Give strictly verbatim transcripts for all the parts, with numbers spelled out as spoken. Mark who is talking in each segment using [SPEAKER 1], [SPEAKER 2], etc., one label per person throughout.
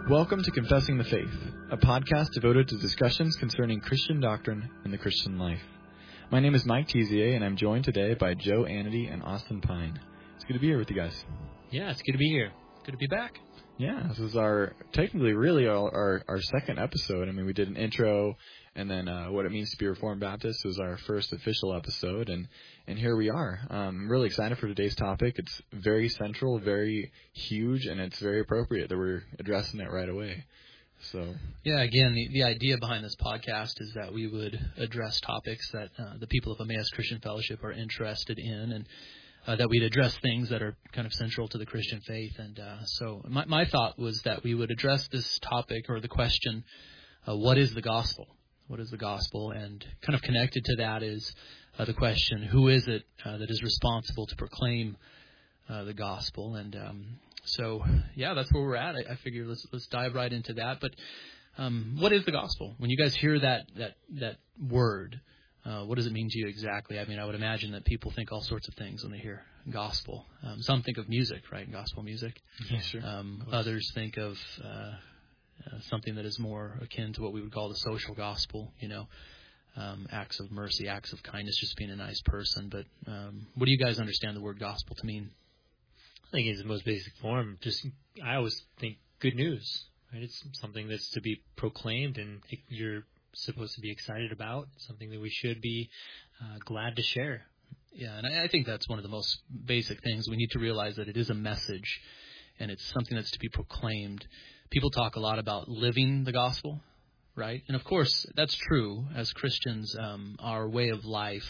[SPEAKER 1] Welcome to Confessing the Faith, a podcast devoted to discussions concerning Christian doctrine and the Christian life. My name is Mike Tezier, and I'm joined today by Joe Annity and Austin Pine. It's good to be here with you guys.
[SPEAKER 2] Yeah, it's good to be here. Good to be back.
[SPEAKER 1] Yeah, this is our, technically, really our, our, our second episode. I mean, we did an intro, and then uh, what it means to be Reformed Baptist was our first official episode, and, and here we are. Um, I'm really excited for today's topic. It's very central, very huge, and it's very appropriate that we're addressing it right away. So
[SPEAKER 2] yeah, again, the, the idea behind this podcast is that we would address topics that uh, the people of Emmaus Christian Fellowship are interested in, and Uh, that we'd address things that are kind of central to the Christian faith. And uh, so my, my thought was that we would address this topic or the question, uh, what is the gospel? What is the gospel? And kind of connected to that is uh, the question, who is it uh, that is responsible to proclaim uh, the gospel? And um, so, yeah, that's where we're at. I, I figure let's let's dive right into that. But um, what is the gospel? When you guys hear that that that word, Uh, what does it mean to you exactly? I mean, I would imagine that people think all sorts of things when they hear gospel. Um, some think of music, right? Gospel music.
[SPEAKER 1] Yeah, sure.
[SPEAKER 2] Um, others think of uh, uh, something that is more akin to what we would call the social gospel, you know, um, acts of mercy, acts of kindness, just being a nice person. But um, what do you guys understand the word gospel to mean?
[SPEAKER 3] I think in the most basic form, just I always think good news, right? It's something that's to be proclaimed and you're supposed to be excited about, something that we should be uh, glad to share.
[SPEAKER 2] Yeah, and I, I think that's one of the most basic things. We need to realize that it is a message, and it's something that's to be proclaimed. People talk a lot about living the gospel, right? And of course, that's true. As Christians, um, our way of life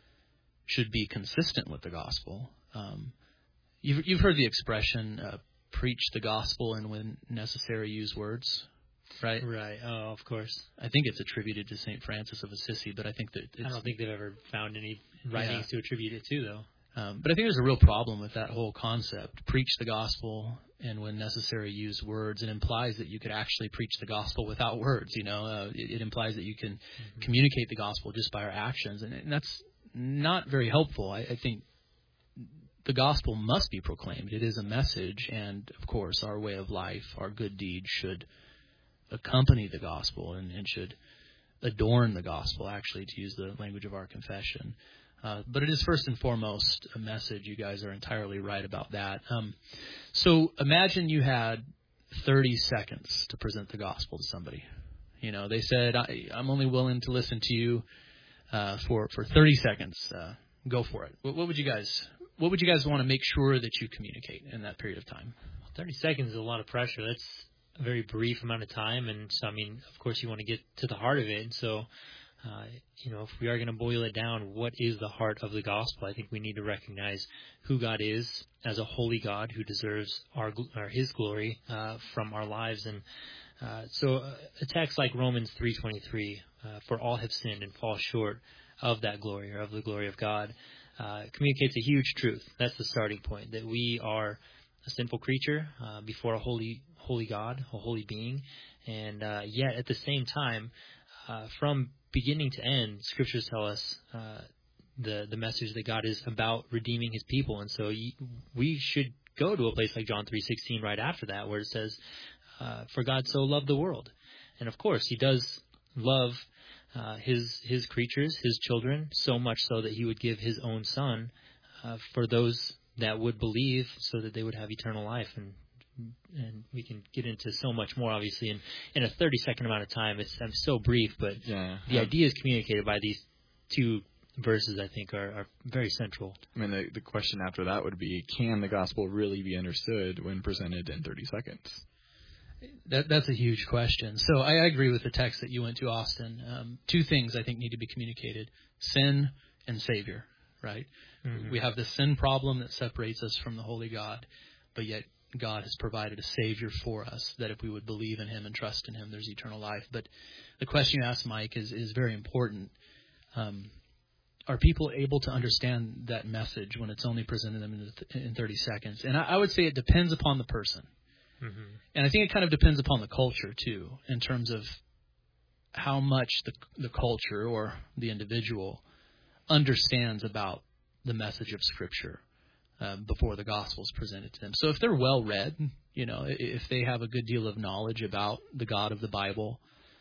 [SPEAKER 2] should be consistent with the gospel. Um, you've, you've heard the expression, uh, preach the gospel and when necessary use words. Right,
[SPEAKER 3] right. Oh, of course.
[SPEAKER 2] I think it's attributed to Saint Francis of Assisi, but I think that it's,
[SPEAKER 3] I don't think they've ever found any writings
[SPEAKER 2] yeah.
[SPEAKER 3] to attribute it to, though.
[SPEAKER 2] Um, but I think there's a real problem with that whole concept. Preach the gospel, and when necessary, use words. It implies that you could actually preach the gospel without words. You know, uh, it, it implies that you can mm-hmm. communicate the gospel just by our actions, and, and that's not very helpful. I, I think the gospel must be proclaimed. It is a message, and of course, our way of life, our good deeds should accompany the gospel and, and should adorn the gospel, actually, to use the language of our confession. Uh, but it is first and foremost a message. You guys are entirely right about that. Um, so imagine you had thirty seconds to present the gospel to somebody. You know, they said, I, I'm only willing to listen to you uh, for, for thirty seconds. Uh, go for it. What, what would you guys what would you guys want to make sure that you communicate in that period of time?
[SPEAKER 3] Well, thirty seconds is a lot of pressure. That's a very brief amount of time, and so I mean, of course, you want to get to the heart of it. And so, uh, you know, if we are going to boil it down, what is the heart of the gospel? I think we need to recognize who God is as a holy God who deserves our or His glory uh, from our lives. And uh, so, a text like Romans three twenty-three, uh, "For all have sinned and fall short of that glory or of the glory of God," uh, communicates a huge truth. That's the starting point, that we are a sinful creature uh, before a holy holy God, a holy being, and uh, yet at the same time, uh, from beginning to end, scriptures tell us uh, the the message that God is about redeeming His people, and so we should go to a place like John three sixteen right after that, where it says, uh, "For God so loved the world," and of course, He does love uh, His His creatures, His children, so much so that He would give His own Son uh, for those that would believe, so that they would have eternal life. And And we can get into so much more, obviously, in, in a thirty-second amount of time. It's I'm so brief, but
[SPEAKER 1] yeah,
[SPEAKER 3] the
[SPEAKER 1] um,
[SPEAKER 3] ideas communicated by these two verses, I think, are, are very central.
[SPEAKER 1] I mean, the, the question after that would be, can the gospel really be understood when presented in thirty seconds?
[SPEAKER 2] That, that's a huge question. So I agree with the text that you went to, Austin. Um, two things I think need to be communicated: sin and Savior, right? Mm-hmm. We have the sin problem that separates us from the holy God, but yet God has provided a Savior for us, that if we would believe in Him and trust in Him, there's eternal life. But the question you asked, Mike, is, is very important. Um, are people able to understand that message when it's only presented to them in, in thirty seconds? And I, I would say it depends upon the person. Mm-hmm. And I think it kind of depends upon the culture, too, in terms of how much the, the culture or the individual understands about the message of Scripture. uh, before the gospel is presented to them. So if they're well read, you know, if they have a good deal of knowledge about the God of the Bible,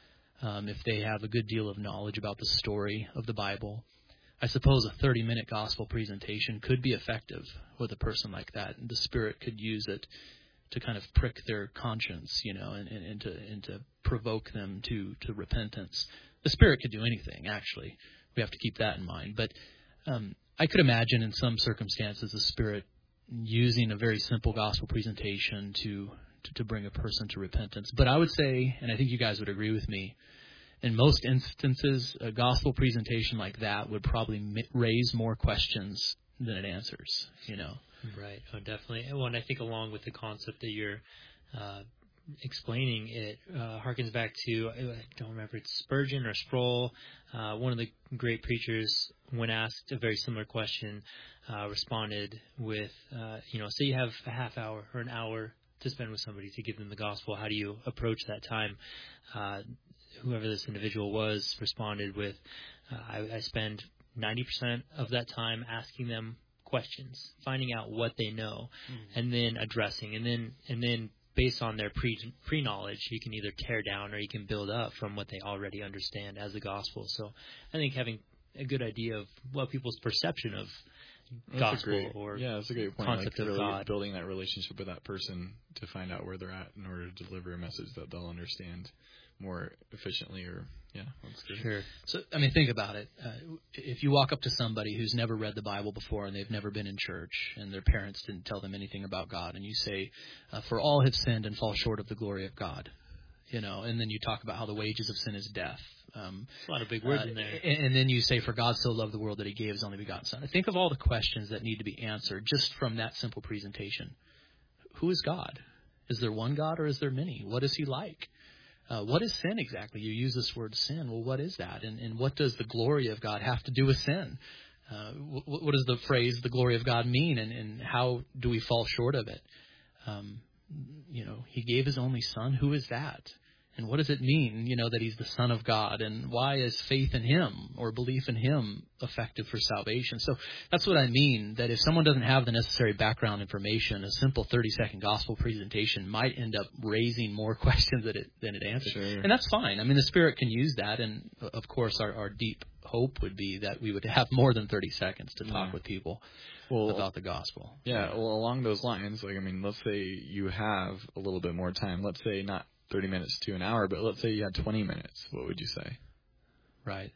[SPEAKER 2] um, if they have a good deal of knowledge about the story of the Bible, I suppose a thirty-minute gospel presentation could be effective with a person like that. The Spirit could use it to kind of prick their conscience, you know, and, and, and to and to provoke them to, to repentance. The Spirit could do anything, actually. We have to keep that in mind. But um, I could imagine in some circumstances the Spirit using a very simple gospel presentation to, to, to bring a person to repentance. But I would say, and I think you guys would agree with me, in most instances, a gospel presentation like that would probably raise more questions than it answers, you know.
[SPEAKER 3] Right. Oh, definitely. Well, and I think along with the concept that you're uh, explaining, it uh, harkens back to, I don't remember, it's Spurgeon or Sproul, uh, one of the great preachers, when asked a very similar question, uh, responded with, uh, you know, say you have a half hour or an hour to spend with somebody to give them the gospel. How do you approach that time? Uh, whoever this individual was responded with, uh, I, I spend ninety percent of that time asking them questions, finding out what they know, mm-hmm. and then addressing, and then and then based on their pre pre knowledge, you can either tear down or you can build up from what they already understand as the gospel. So I think having a good idea of what people's perception of
[SPEAKER 1] that's
[SPEAKER 3] gospel
[SPEAKER 1] great,
[SPEAKER 3] or
[SPEAKER 1] yeah, that's a great point.
[SPEAKER 3] concept
[SPEAKER 1] like
[SPEAKER 3] of
[SPEAKER 1] really
[SPEAKER 3] God,
[SPEAKER 1] building that relationship with that person to find out where they're at in order to deliver a message that they'll understand more efficiently, or yeah, that's good.
[SPEAKER 2] Sure. So, I mean, think about it. Uh, if you walk up to somebody who's never read the Bible before and they've never been in church and their parents didn't tell them anything about God, and you say, uh, for all have sinned and fall short of the glory of God, you know, and then you talk about how the wages of sin is death. Um,
[SPEAKER 3] a lot of big words
[SPEAKER 2] uh,
[SPEAKER 3] in there.
[SPEAKER 2] And, and then you say, for God so loved the world that he gave his only begotten Son. Think of all the questions that need to be answered just from that simple presentation. Who is God? Is there one God or is there many? What is he like? Uh, what is sin exactly? You use this word sin. Well, what is that? And, and what does the glory of God have to do with sin? Uh, what, what does the phrase the glory of God mean, and, and how do we fall short of it? Um, you know, he gave his only Son. Who is that? And what does it mean, you know, that he's the Son of God? And why is faith in him or belief in him effective for salvation? So that's what I mean, that if someone doesn't have the necessary background information, a simple thirty-second gospel presentation might end up raising more questions than it, than it answers.
[SPEAKER 1] Sure.
[SPEAKER 2] And that's fine. I mean, the Spirit can use that. And, of course, our, our deep hope would be that we would have more than thirty seconds to talk
[SPEAKER 1] yeah.
[SPEAKER 2] with people
[SPEAKER 1] well,
[SPEAKER 2] about the gospel.
[SPEAKER 1] Yeah, well, along those lines, like, I mean, let's say you have a little bit more time. Let's say not thirty minutes to an hour, but let's say you had twenty minutes. What would you say?
[SPEAKER 2] Right.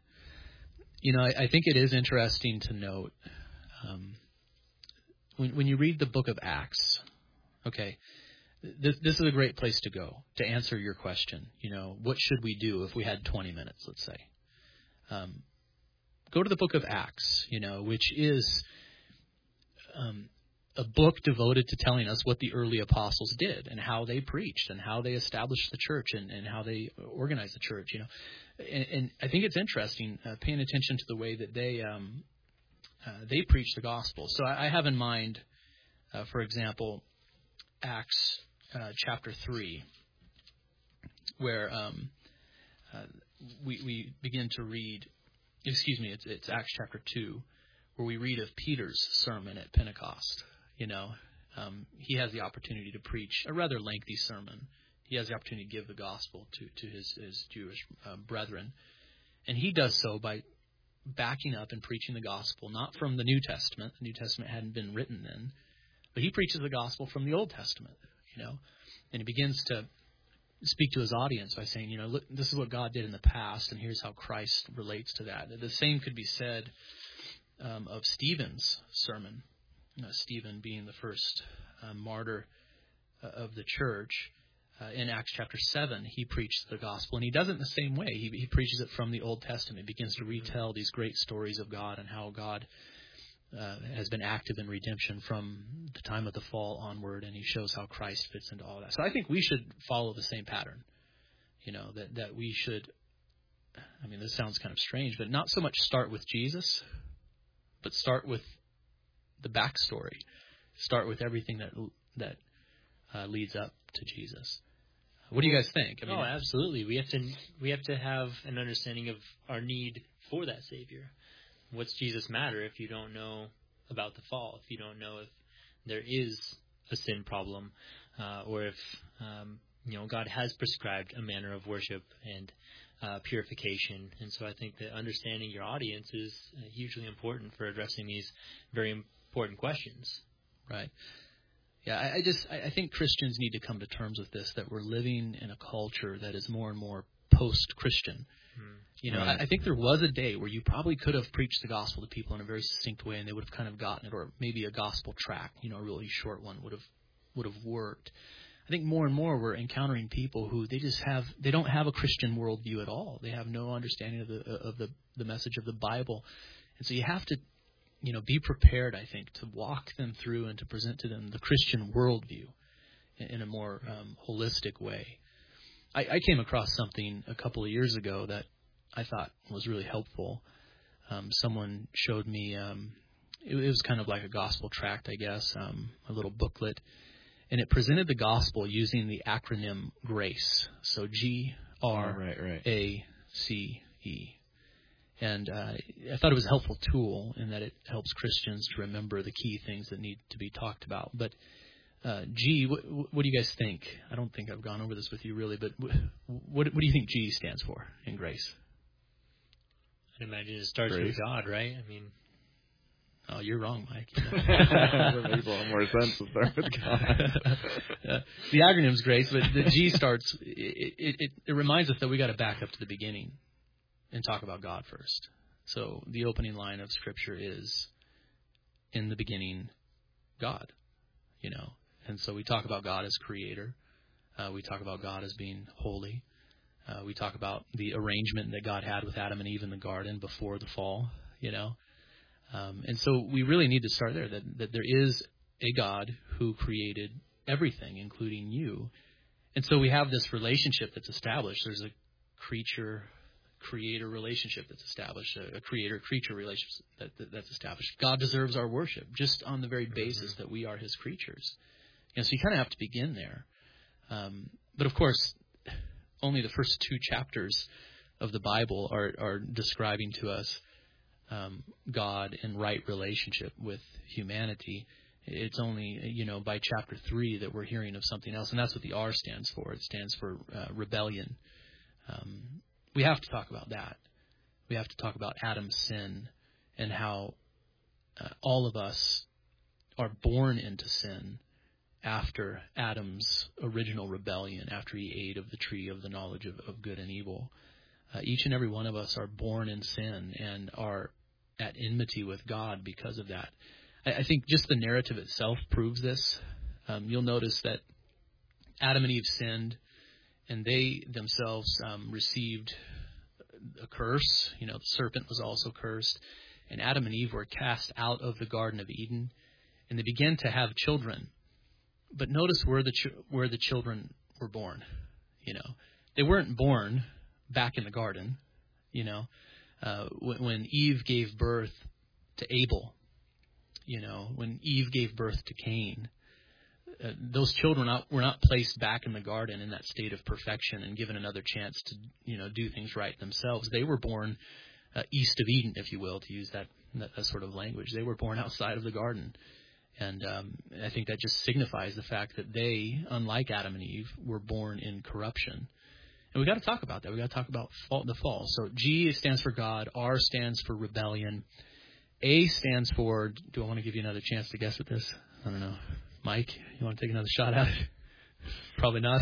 [SPEAKER 2] You know, I, I think it is interesting to note um, when, when you read the book of Acts, okay, this, this is a great place to go to answer your question. You know, what should we do if we had twenty minutes, let's say? Um, go to the book of Acts, you know, which is um, a book devoted to telling us what the early apostles did and how they preached and how they established the church and, and how they organized the church, you know. And, and I think it's interesting uh, paying attention to the way that they um, uh, they preach the gospel. So I, I have in mind, uh, for example, Acts uh, chapter three, where um, uh, we, we begin to read, excuse me, it's, it's Acts chapter two, where we read of Peter's sermon at Pentecost. You know, um, he has the opportunity to preach a rather lengthy sermon. He has the opportunity to give the gospel to, to his, his Jewish uh, brethren. And he does so by backing up and preaching the gospel, not from the New Testament. The New Testament hadn't been written then. But he preaches the gospel from the Old Testament, you know. And he begins to speak to his audience by saying, you know, look, this is what God did in the past, and here's how Christ relates to that. The same could be said um, of Stephen's sermon. Uh, Stephen being the first uh, martyr uh, of the church. Uh, in Acts chapter seven, he preached the gospel, and he does it in the same way. He, he preaches it from the Old Testament. He begins to retell these great stories of God and how God uh, has been active in redemption from the time of the fall onward, and he shows how Christ fits into all that. So I think we should follow the same pattern, you know, that, that we should, I mean, this sounds kind of strange, but not so much start with Jesus, but start with the backstory. Start with everything that that uh, leads up to Jesus. What do you guys think?
[SPEAKER 3] I mean, oh, absolutely. We have to we have to have an understanding of our need for that Savior. What's Jesus matter if you don't know about the fall? If you don't know if there is a sin problem, uh, or if um, you know God has prescribed a manner of worship and uh, purification. And so I think that understanding your audience is uh, hugely important for addressing these very important questions.
[SPEAKER 2] Right. Yeah, I, I just I, I think Christians need to come to terms with this, that we're living in a culture that is more and more post-Christian. Hmm. You know, right. I, I think there was a day where you probably could have preached the gospel to people in a very succinct way, and they would have kind of gotten it, or maybe a gospel tract, you know, a really short one would have would have worked. I think more and more we're encountering people who they just have they don't have a Christian worldview at all. They have no understanding of the of the the message of the Bible, and so you have to, you know, be prepared, I think, to walk them through and to present to them the Christian worldview in, in a more um, holistic way. I, I came across something a couple of years ago that I thought was really helpful. Um, someone showed me, um, it, it was kind of like a gospel tract, I guess, um, a little booklet, and it presented the gospel using the acronym GRACE. So G R A C E. And uh, I thought it was a helpful tool in that it helps Christians to remember the key things that need to be talked about. But uh, G, what, what do you guys think? I don't think I've gone over this with you really, but what, what do you think G stands for in GRACE?
[SPEAKER 3] I'd imagine it starts Grace. with God, right? I mean,
[SPEAKER 2] oh, you're wrong, Mike.
[SPEAKER 1] It makes a lot more sense to start with God.
[SPEAKER 2] uh, the acronym's GRACE, but the G starts. It, it, it, it reminds us that we got to back up to the beginning and talk about God first. So the opening line of Scripture is, "In the beginning, God." You know, and so we talk about God as Creator. Uh, we talk about God as being holy. Uh, we talk about the arrangement that God had with Adam and Eve in the garden before the fall. You know, um, and so we really need to start there. That that there is a God who created everything, including you, and so we have this relationship that's established. There's a creature. Creator relationship that's established, a, a creator-creature relationship that, that, that's established. God deserves our worship just on the very basis mm-hmm. that we are His creatures. You know, so you kind of have to begin there. Um, but of course, only the first two chapters of the Bible are, are describing to us um, God in right relationship with humanity. It's only, you know, by chapter three that we're hearing of something else, and that's what the R stands for. It stands for uh, rebellion. Um, We have to talk about that. We have to talk about Adam's sin and how uh, all of us are born into sin after Adam's original rebellion, after he ate of the tree of the knowledge of, of good and evil. Uh, each and every one of us are born in sin and are at enmity with God because of that. I, I think just the narrative itself proves this. Um, you'll notice that Adam and Eve sinned, and they themselves um, received a curse. You know, the serpent was also cursed. And Adam and Eve were cast out of the Garden of Eden. And they began to have children. But notice where the ch- where the children were born. You know, they weren't born back in the garden. You know, uh, when, when Eve gave birth to Abel. You know, when Eve gave birth to Cain. Uh, those children were not, were not placed back in the garden in that state of perfection and given another chance to, you know, do things right themselves. They were born uh, east of Eden, if you will, to use that, that that sort of language. They were born outside of the garden. And um, I think that just signifies the fact that they, unlike Adam and Eve, were born in corruption. And we got to talk about that. We got to talk about fall, the fall. So G stands for God. R stands for rebellion. A stands for, do I want to give you another chance to guess at this? I don't know. Mike, you want to take another shot at it? Probably not.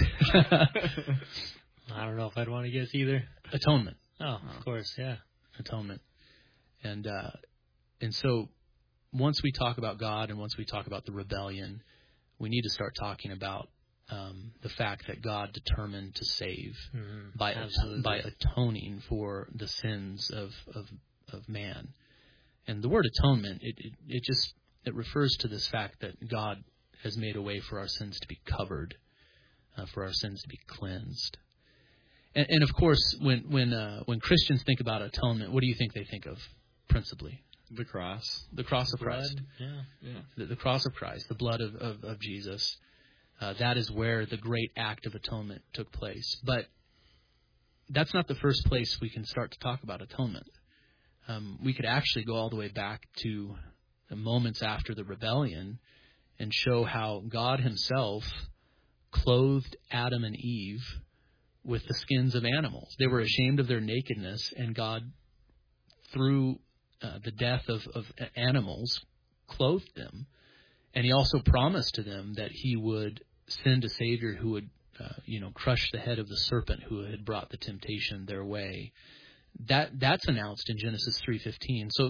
[SPEAKER 3] I don't know if I'd want to guess either.
[SPEAKER 2] Atonement.
[SPEAKER 3] Oh, of course, yeah.
[SPEAKER 2] Atonement. And uh, and so once we talk about God and once we talk about the rebellion, we need to start talking about um, the fact that God determined to save mm-hmm. by at- by atoning for the sins of, of of man. And the word atonement, it, it, it just it refers to this fact that God has made a way for our sins to be covered, uh, for our sins to be cleansed. And, and of course, when when uh, when Christians think about atonement, what do you think they think of principally?
[SPEAKER 1] The cross.
[SPEAKER 2] The cross of
[SPEAKER 3] blood.
[SPEAKER 2] Christ.
[SPEAKER 3] Yeah.
[SPEAKER 2] yeah. The, the cross of Christ, the blood of, of, of Jesus. Uh, that is where the great act of atonement took place. But that's not the first place we can start to talk about atonement. Um, we could actually go all the way back to the moments after the rebellion and show how God himself clothed Adam and Eve with the skins of animals. They were ashamed of their nakedness, and God, through uh, the death of, of animals, clothed them. And he also promised to them that he would send a Savior who would, uh, you know, crush the head of the serpent who had brought the temptation their way. That that's announced in Genesis three fifteen. So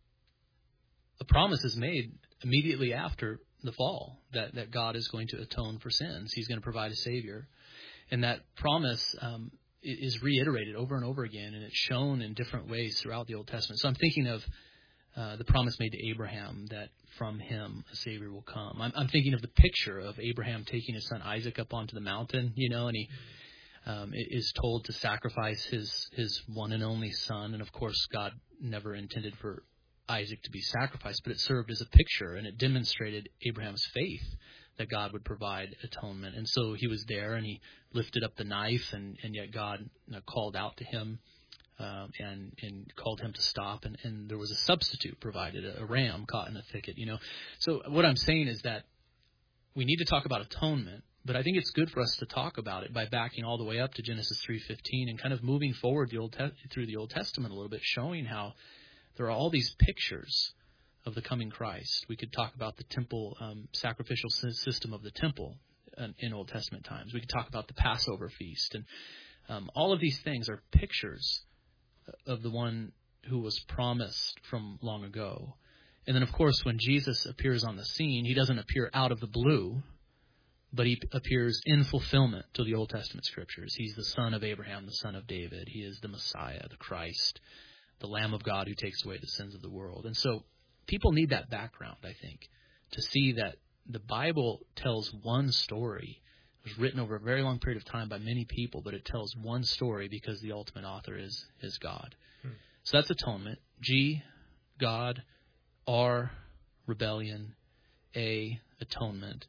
[SPEAKER 2] the promise is made immediately after the fall that, that God is going to atone for sins. He's going to provide a Savior. And that promise um, is reiterated over and over again, and it's shown in different ways throughout the Old Testament. So I'm thinking of uh, the promise made to Abraham that from him a Savior will come. I'm, I'm thinking of the picture of Abraham taking his son Isaac up onto the mountain, you know, and he um, is told to sacrifice his, his one and only son. And, of course, God never intended for Isaac to be sacrificed, but it served as a picture, and it demonstrated Abraham's faith that God would provide atonement. And so he was there, and he lifted up the knife, and, and yet God uh, called out to him uh, and and called him to stop, and, and there was a substitute provided, a, a ram caught in a thicket. You know, so what I'm saying is that we need to talk about atonement, but I think it's good for us to talk about it by backing all the way up to Genesis three fifteen and kind of moving forward the Old Te- through the Old Testament a little bit, showing how there are all these pictures of the coming Christ. We could talk about the temple, um, sacrificial system of the temple in, in Old Testament times. We could talk about the Passover feast. And um, all of these things are pictures of the one who was promised from long ago. And then, of course, when Jesus appears on the scene, he doesn't appear out of the blue, but he appears in fulfillment to the Old Testament scriptures. He's the son of Abraham, the son of David. He is the Messiah, the Christ, the Lamb of God who takes away the sins of the world. And so people need that background, I think, to see that the Bible tells one story. It was written over a very long period of time by many people, but it tells one story because the ultimate author is is God. Hmm. So that's atonement. G, God. R, rebellion. A, atonement.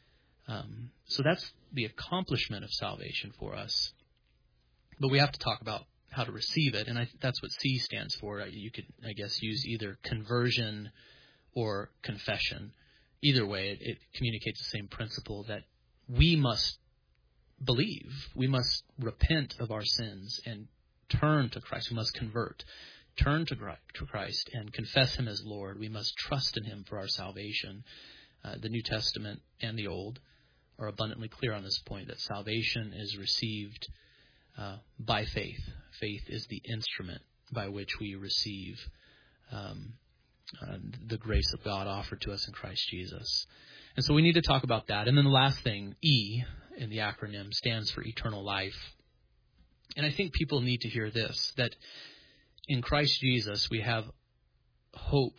[SPEAKER 2] Um, so that's the accomplishment of salvation for us. But we have to talk about how to receive it, and I, that's what C stands for. You could, I guess, use either conversion or confession. Either way, it, it communicates the same principle that we must believe. We must repent of our sins and turn to Christ. We must convert, turn to Christ and confess him as Lord. We must trust in him for our salvation. Uh, the New Testament and the Old are abundantly clear on this point, that salvation is received Uh, by faith. Faith is the instrument by which we receive um, uh, the grace of God offered to us in Christ Jesus. And so we need to talk about that. And then the last thing, E, in the acronym, stands for eternal life. And I think people need to hear this, that in Christ Jesus we have hope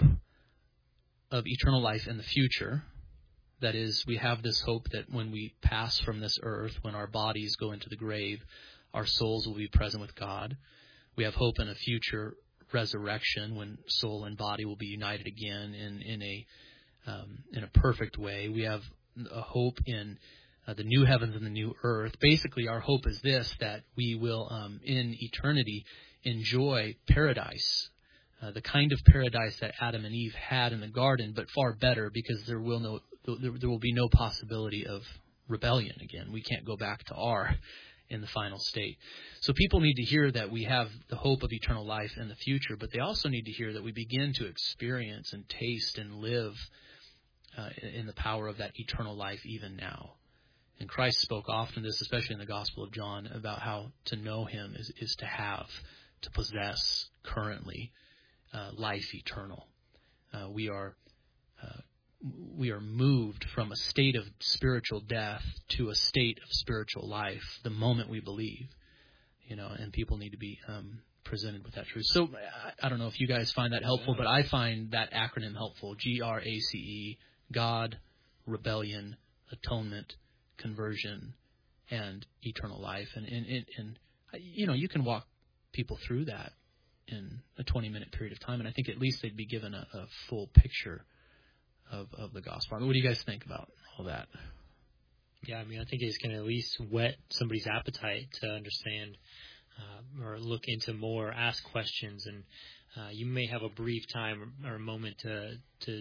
[SPEAKER 2] of eternal life in the future. That is, we have this hope that when we pass from this earth, when our bodies go into the grave, our souls will be present with God. We have hope in a future resurrection when soul and body will be united again in, in a um, in a perfect way. We have a hope in uh, the new heavens and the new earth. Basically, our hope is this, that we will, um, in eternity, enjoy paradise, uh, the kind of paradise that Adam and Eve had in the garden, but far better, because there will no there, there will be no possibility of rebellion again. We can't go back to R in the final state. So people need to hear that we have the hope of eternal life in the future, but they also need to hear that we begin to experience and taste and live uh, in the power of that eternal life even now. And Christ spoke often this, especially in the Gospel of John, about how to know him is, is to have, to possess currently uh, life eternal. Uh, we are uh, we are moved from a state of spiritual death to a state of spiritual life the moment we believe, you know, and people need to be um, presented with that truth. So I, I don't know if you guys find that helpful, but I find that acronym helpful. G R A C E, God, rebellion, atonement, conversion, and eternal life. And, and, and, and you know, you can walk people through that in a twenty-minute period of time, and I think at least they'd be given a, a full picture of, of the gospel. I mean, what do you guys think about all that?
[SPEAKER 3] Yeah, I mean, I think it's going to at least whet somebody's appetite to understand uh, or look into more, ask questions, and uh, you may have a brief time or a moment to to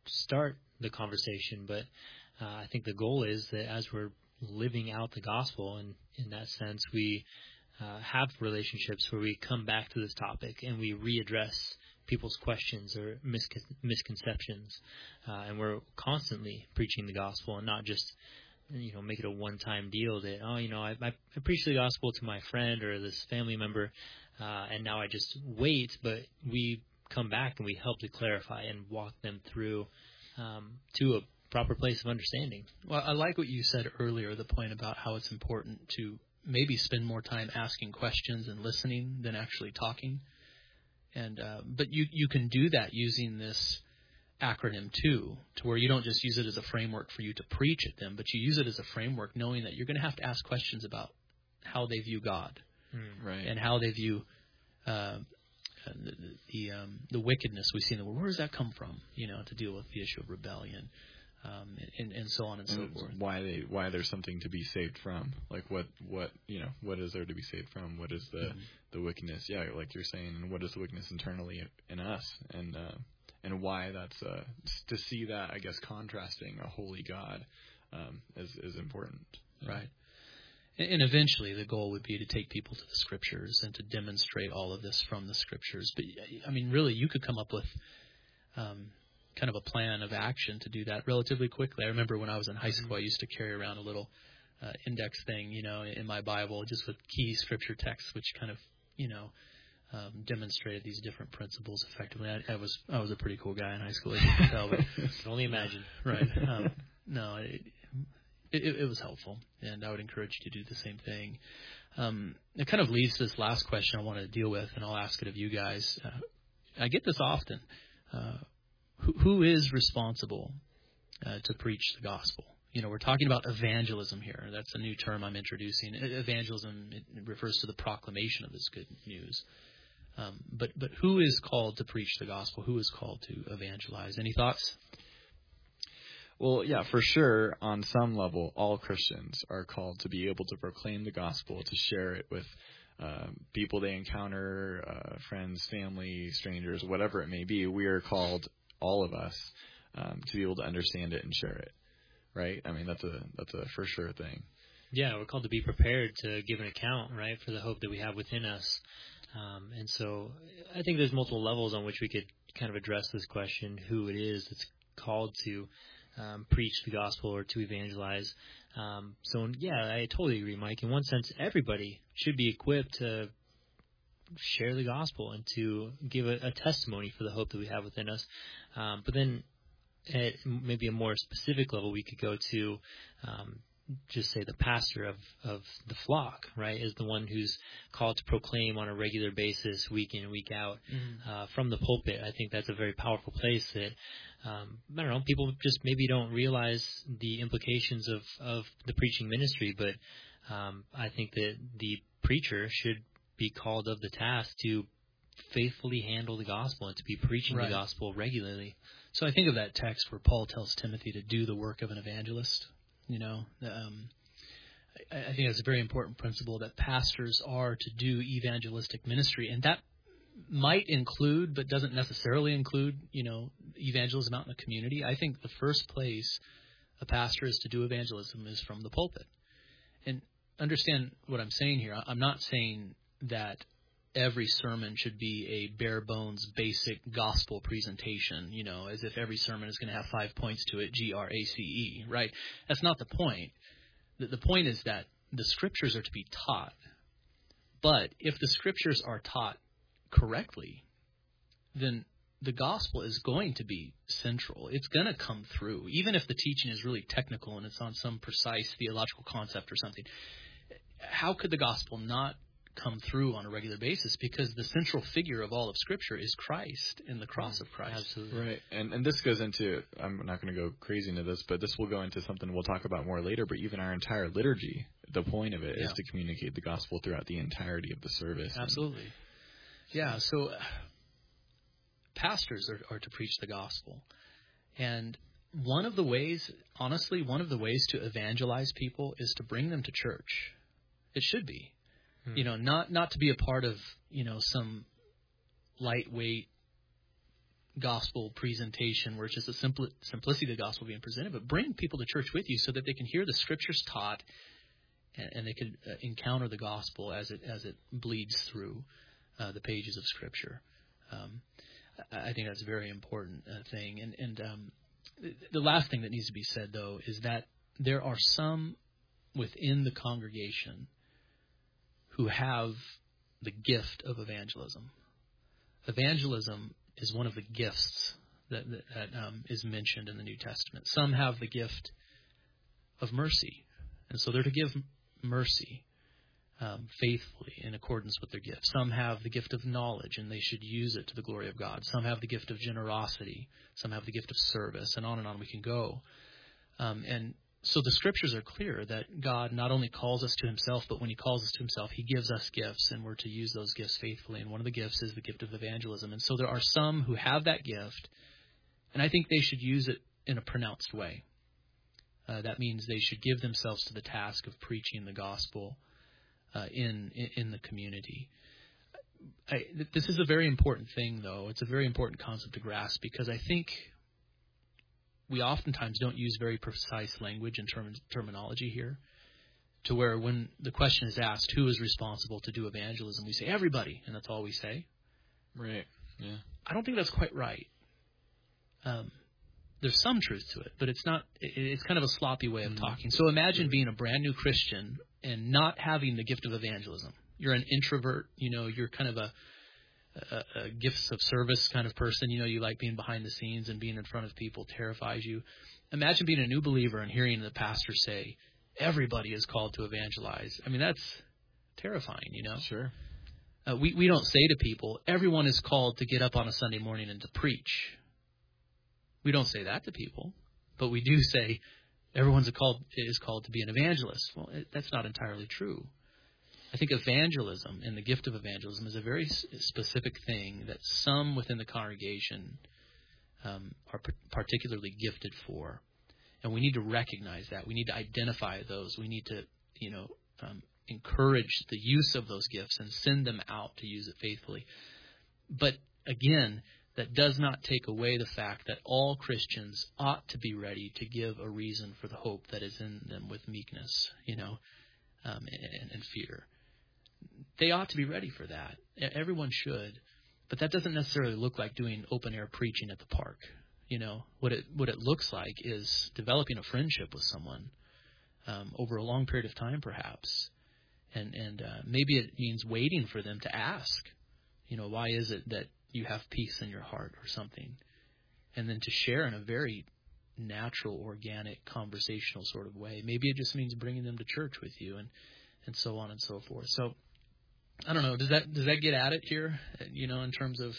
[SPEAKER 3] start the conversation. But uh, I think the goal is that as we're living out the gospel, and in that sense, we uh, have relationships where we come back to this topic and we readdress people's questions or miscon- misconceptions, uh, and we're constantly preaching the gospel and not just, you know, make it a one-time deal that, oh, you know, I, I, I preach the gospel to my friend or this family member, uh, and now I just wait, but we come back and we help to clarify and walk them through um, to a proper place of understanding.
[SPEAKER 2] Well, I like what you said earlier, the point about how it's important to maybe spend more time asking questions and listening than actually talking. And uh, but you you can do that using this acronym too, to where you don't just use it as a framework for you to preach at them, but you use it as a framework knowing that you're going to have to ask questions about how they view God,
[SPEAKER 1] mm, right,
[SPEAKER 2] and how they view uh, the the, um, the wickedness we see in the world. Where does that come from? You know, to deal with the issue of rebellion. Um, and, and so on and,
[SPEAKER 1] and
[SPEAKER 2] so forth.
[SPEAKER 1] Why they why there's something to be saved from? Like what what you know what is there to be saved from? What is the mm-hmm. the wickedness? Yeah, like you're saying, and what is the wickedness internally in us? And uh, and why that's uh, to see that, I guess, contrasting a holy God um, is is important.
[SPEAKER 2] Right. And, and eventually, the goal would be to take people to the Scriptures and to demonstrate all of this from the Scriptures. But I mean, really, you could come up with Um, kind of a plan of action to do that relatively quickly. I remember when I was in high school, I used to carry around a little uh, index thing, you know, in my Bible, just with key scripture texts, which kind of, you know, um, demonstrated these different principles effectively. I, I was I was a pretty cool guy in high school, as you can tell. But
[SPEAKER 3] I can only imagine.
[SPEAKER 2] Right. Um, no, it, it, it was helpful, and I would encourage you to do the same thing. Um, it kind of leads to this last question I want to deal with, and I'll ask it of you guys. Uh, I get this often. Uh, Who, who is responsible uh, to preach the gospel? You know, we're talking about evangelism here. That's a new term I'm introducing. Evangelism, it refers to the proclamation of this good news. Um, but but who is called to preach the gospel? Who is called to evangelize? Any thoughts?
[SPEAKER 1] Well, yeah, for sure, on some level, all Christians are called to be able to proclaim the gospel, to share it with Uh, people they encounter, uh, friends, family, strangers, whatever it may be. We are called, all of us, um, to be able to understand it and share it, right? I mean, that's a that's a for sure thing.
[SPEAKER 3] Yeah, we're called to be prepared to give an account, right, for the hope that we have within us. Um, and so I think there's multiple levels on which we could kind of address this question, who it is that's called to um, preach the gospel or to evangelize. Um, so, yeah, I totally agree, Mike. In one sense, everybody should be equipped to share the gospel and to give a, a testimony for the hope that we have within us. Um, but then at maybe a more specific level, we could go to um, just say the pastor of, of the flock, right, is the one who's called to proclaim on a regular basis, week in and week out, mm-hmm. uh, from the pulpit. I think that's a very powerful place that, um, I don't know, people just maybe don't realize the implications of, of the preaching ministry, but um, I think that the preacher should be called of the task to faithfully handle the gospel and to be preaching right. the gospel regularly.
[SPEAKER 2] So I think of that text where Paul tells Timothy to do the work of an evangelist. You know, um, I, I think that's a very important principle that pastors are to do evangelistic ministry, and that might include, but doesn't necessarily include, you know, evangelism out in the community. I think the first place a pastor is to do evangelism is from the pulpit. And understand what I'm saying here. I'm not saying that every sermon should be a bare bones, basic gospel presentation, you know, as if every sermon is going to have five points to it, G R A C E, right? That's not the point. The, the point is that the scriptures are to be taught. But if the scriptures are taught correctly, then the gospel is going to be central. It's going to come through, even if the teaching is really technical and it's on some precise theological concept or something. How could the gospel not come through on a regular basis? Because the central figure of all of Scripture is Christ and the cross of Christ.
[SPEAKER 3] Absolutely.
[SPEAKER 1] Right. And and this goes into, I'm not going to go crazy into this, but this will go into something we'll talk about more later, but even our entire liturgy, the point of it yeah. is to communicate the gospel throughout the entirety of the service.
[SPEAKER 2] Absolutely. And, yeah, so uh, pastors are, are to preach the gospel. And one of the ways, honestly, one of the ways to evangelize people is to bring them to church. It should be. You know, not, not to be a part of, you know, some lightweight gospel presentation where it's just a simple simplicity of the gospel being presented, but bring people to church with you so that they can hear the scriptures taught and, and they can uh, encounter the gospel as it as it bleeds through uh, the pages of Scripture. Um, I, I think that's a very important uh, thing. And, and um, the last thing that needs to be said, though, is that there are some within the congregation who have the gift of evangelism. Evangelism is one of the gifts that, that, that um, is mentioned in the New Testament. Some have the gift of mercy, and so they're to give mercy um, faithfully in accordance with their gift. Some have the gift of knowledge, and they should use it to the glory of God. Some have the gift of generosity. Some have the gift of service, and on and on we can go. Um, and so the Scriptures are clear that God not only calls us to Himself, but when He calls us to Himself, He gives us gifts, and we're to use those gifts faithfully. And one of the gifts is the gift of evangelism. And so there are some who have that gift, and I think they should use it in a pronounced way. Uh, that means they should give themselves to the task of preaching the gospel uh, in, in in the community. I, this is a very important thing, though. It's a very important concept to grasp, because I think we oftentimes don't use very precise language in terms terminology here, to where when the question is asked, who is responsible to do evangelism, we say everybody, and that's all we say.
[SPEAKER 1] Right. Yeah.
[SPEAKER 2] I don't think that's quite right. Um, there's some truth to it, but it's not. It's kind of a sloppy way of mm-hmm. talking. So imagine being a brand new Christian and not having the gift of evangelism. You're an introvert. You know, you're kind of a A, a gifts of service kind of person. You know, you like being behind the scenes, and being in front of people terrifies you. Imagine being a new believer and hearing the pastor say, everybody is called to evangelize. I mean, that's terrifying, you know?
[SPEAKER 1] Sure.
[SPEAKER 2] Uh, we, we don't say to people, everyone is called to get up on a Sunday morning and to preach. We don't say that to people, but we do say everyone's called is called to be an evangelist. Well, it, that's not entirely true. I think evangelism and the gift of evangelism is a very specific thing that some within the congregation um, are particularly gifted for. And we need to recognize that. We need to identify those. We need to, you know, um, encourage the use of those gifts and send them out to use it faithfully. But again, that does not take away the fact that all Christians ought to be ready to give a reason for the hope that is in them with meekness, you know, um, and, and fear. They ought to be ready for that. Everyone should. But that doesn't necessarily look like doing open-air preaching at the park. You know, what it what it looks like is developing a friendship with someone um, over a long period of time, perhaps. And, and uh, maybe it means waiting for them to ask, you know, why is it that you have peace in your heart or something? And then to share in a very natural, organic, conversational sort of way. Maybe it just means bringing them to church with you, and, and so on and so forth. So, I don't know. Does that does that get at it here? You know, in terms of,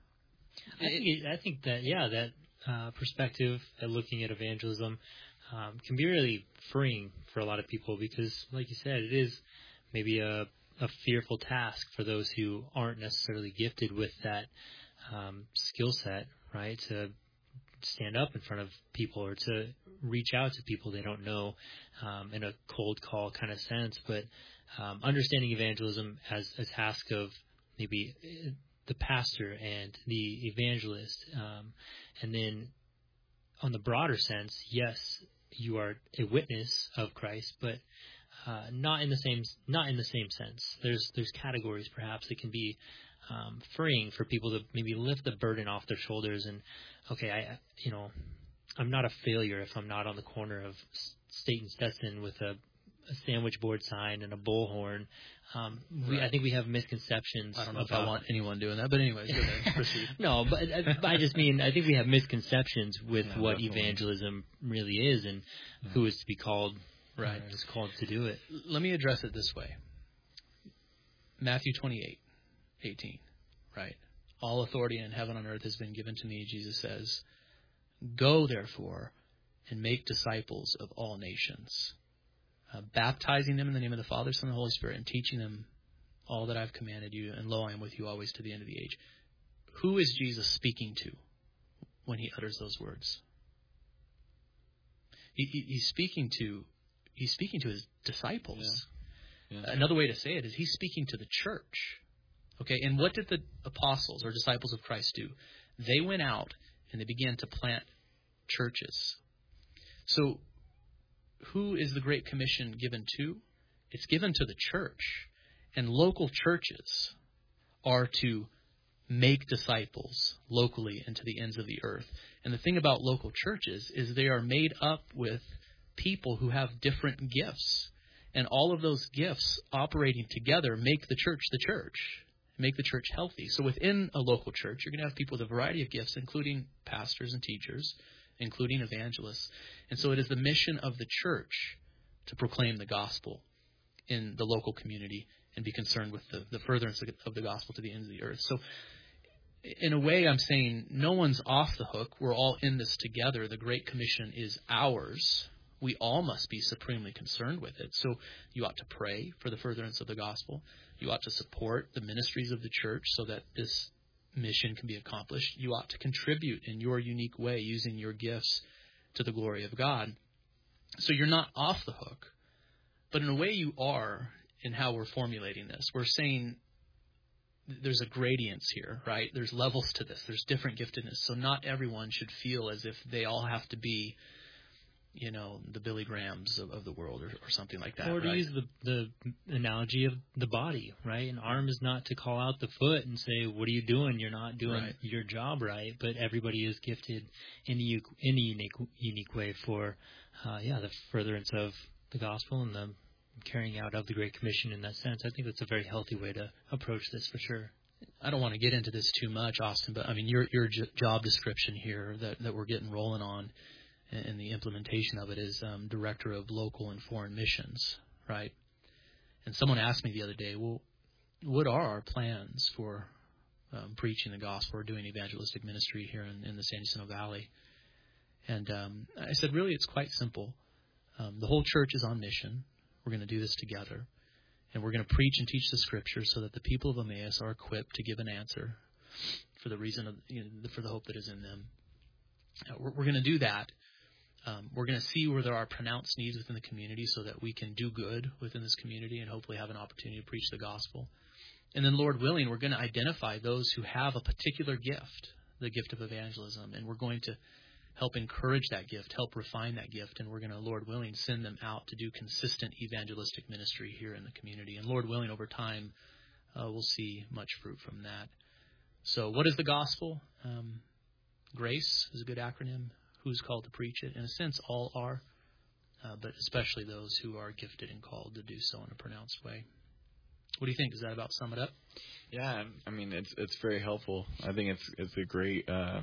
[SPEAKER 3] I think it, I think that yeah, that uh, perspective at looking at evangelism um, can be really freeing for a lot of people, because, like you said, it is maybe a a fearful task for those who aren't necessarily gifted with that um, skill set, right? To stand up in front of people or to reach out to people they don't know um, in a cold call kind of sense, but Um, understanding evangelism as a task of maybe the pastor and the evangelist, um, and then on the broader sense, yes, you are a witness of Christ, but uh, not in the same not in the same sense. There's there's categories perhaps that can be um, freeing for people to maybe lift the burden off their shoulders. And okay, I you know I'm not a failure if I'm not on the corner of State and Stetson with a a sandwich board sign and a bullhorn. Um, we,
[SPEAKER 2] right.
[SPEAKER 3] I think we have misconceptions.
[SPEAKER 2] I don't know
[SPEAKER 3] about,
[SPEAKER 2] if I want anyone doing that, but anyways, go ahead, proceed.
[SPEAKER 3] No, but I, I just mean, I think we have misconceptions with
[SPEAKER 1] yeah,
[SPEAKER 3] what
[SPEAKER 1] definitely.
[SPEAKER 3] evangelism really is, and yeah. who is to be called, right, uh, is called to do it.
[SPEAKER 2] Let me address it this way. Matthew twenty-eight, eighteen, right? All authority in heaven and earth has been given to me, Jesus says. Go, therefore, and make disciples of all nations. Uh, baptizing them in the name of the Father, Son, and the Holy Spirit, and teaching them all that I've commanded you, and lo, I am with you always to the end of the age. Who is Jesus speaking to when he utters those words? He, he, he's speaking to he's speaking to his disciples. Yeah. Yeah. Another way to say it is he's speaking to the church. Okay, and what did the apostles or disciples of Christ do? They went out and they began to plant churches. So who is the Great Commission given to? It's given to the church. And local churches are to make disciples locally and to the ends of the earth. And the thing about local churches is they are made up with people who have different gifts. And all of those gifts operating together make the church the church, make the church healthy. So within a local church, you're going to have people with a variety of gifts, including pastors and teachers, including evangelists. And so it is the mission of the church to proclaim the gospel in the local community and be concerned with the, the furtherance of the gospel to the ends of the earth. So in a way, I'm saying no one's off the hook. We're all in this together. The Great Commission is ours. We all must be supremely concerned with it. So you ought to pray for the furtherance of the gospel. You ought to support the ministries of the church so that this mission can be accomplished. You ought to contribute in your unique way using your gifts to the glory of God. So you're not off the hook. But in a way you are in how we're formulating this. We're saying there's a gradients here, right? There's levels to this. There's different giftedness. So not everyone should feel as if they all have to be, you know, the Billy Grahams of, of the world or, or something like that.
[SPEAKER 3] Or to
[SPEAKER 2] right?
[SPEAKER 3] use the, the analogy of the body, right? An arm is not to call out the foot and say, what are you doing? You're not doing
[SPEAKER 2] Right.
[SPEAKER 3] your job right. But everybody is gifted in a, u- in a unique, unique way for, uh, yeah, the furtherance of the gospel and the carrying out of the Great Commission in that sense. I think that's a very healthy way to approach this for sure.
[SPEAKER 2] I don't want to get into this too much, Austin, but I mean, your your j- job description here that, that we're getting rolling on and, and the implementation of it is um, Director of Local and Foreign Missions, right? And someone asked me the other day, well, what are our plans for um, preaching the gospel or doing evangelistic ministry here in, in the San Jacinto Valley? And um, I said, really, it's quite simple. Um, the whole church is on mission. We're going to do this together. And we're going to preach and teach the Scriptures so that the people of Emmaus are equipped to give an answer for the reason of, you know, for the hope that is in them. Uh, we're, we're going to do that. Um, we're going to see where there are pronounced needs within the community so that we can do good within this community and hopefully have an opportunity to preach the gospel. And then, Lord willing, we're going to identify those who have a particular gift, the gift of evangelism, and we're going to help encourage that gift, help refine that gift, and we're going to, Lord willing, send them out to do consistent evangelistic ministry here in the community. And Lord willing, over time, uh, we'll see much fruit from that. So what is the gospel? Um, grace is a good acronym. Who's called to preach it? In a sense, all are, uh, but especially those who are gifted and called to do so in a pronounced way. What do you think? Does that about sum it up?
[SPEAKER 1] Yeah, I mean, it's it's very helpful. I think it's it's a great... Uh,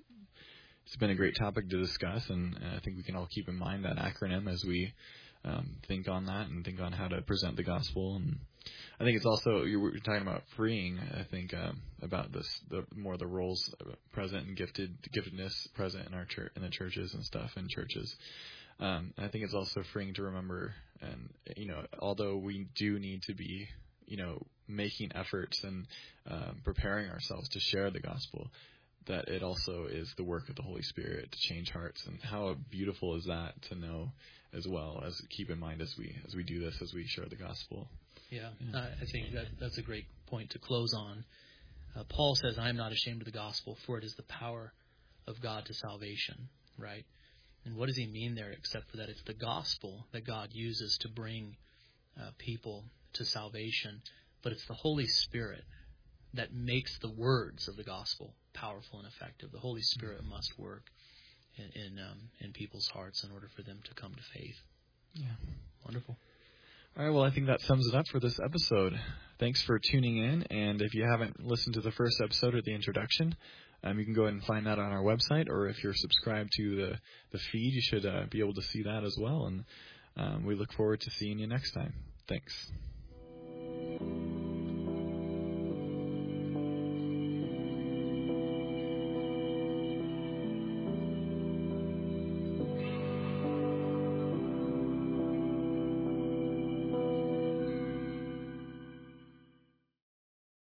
[SPEAKER 1] It's been a great topic to discuss, and I think we can all keep in mind that acronym as we um, think on that and think on how to present the gospel. And I think it's also, you were talking about freeing, I think, um, about this, the more the roles present and gifted, giftedness present in our church, in the churches and stuff in churches. Um, I think it's also freeing to remember, and, you know, although we do need to be, you know, making efforts and um, preparing ourselves to share the gospel, that it also is the work of the Holy Spirit to change hearts. And how beautiful is that to know as well, as keep in mind as we as we do this, as we share the gospel.
[SPEAKER 2] Yeah, yeah. Uh, I think that that's a great point to close on. Uh, Paul says, I am not ashamed of the gospel, for it is the power of God to salvation, right? And what does he mean there except for that it's the gospel that God uses to bring uh, people to salvation, but it's the Holy Spirit that makes the words of the gospel powerful and effective. The Holy Spirit mm-hmm. must work in in, um, in people's hearts in order for them to come to faith.
[SPEAKER 1] Yeah.
[SPEAKER 2] Wonderful.
[SPEAKER 1] All right, well, I think that sums it up for this episode. Thanks for tuning in, and if you haven't listened to the first episode or the introduction, um, you can go ahead and find that on our website, or if you're subscribed to the, the feed, you should uh, be able to see that as well, and um, we look forward to seeing you next time. Thanks.